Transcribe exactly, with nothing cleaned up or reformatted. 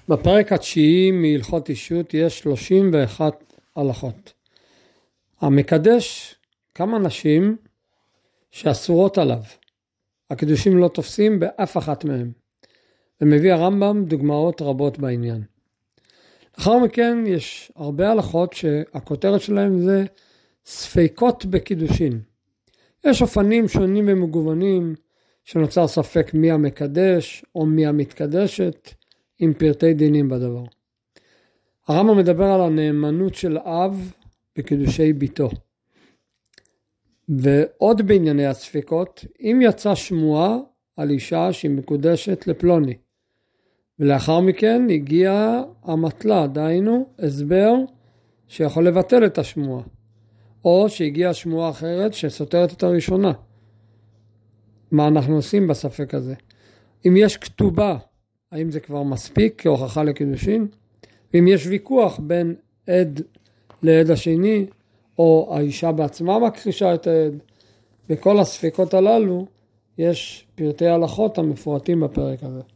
בפרק התשיעי מהלכות אישות יש שלושים ואחת הלכות. המקדש כמה נשים שאסורות עליו. הקדושים לא תופסים באף אחת מהם. ומביא הרמב"ם דוגמאות רבות בעניין. לאחר מכן יש הרבה הלכות שהכותרת שלהם זה ספקות בקידושין. יש אופנים שונים ומגוונים שנוצר ספק מי המקדש או מי המתקדשת עם פרטי דינים בדבר. הרמב"ם מדבר על הנאמנות של אב בקידושי ביתו. ועוד בענייני הספקות, אם יצא שמועה על אישה שהיא מקודשת לפלוני, ולאחר מכן הגיע המטלה, דהיינו הסבר שיכול לבטל את השמועה, או שהגיעה שמועה אחרת שסותרת את הראשונה. מה אנחנו עושים בספק הזה? אם יש כתובה, האם זה כבר מספיק כהוכחה לקידושין? ואם יש ויכוח בין עד לעד השני, או האישה בעצמה מכחישה את העד, בכל הספקות הללו יש פרטי הלכות המפורטים בפרק הזה.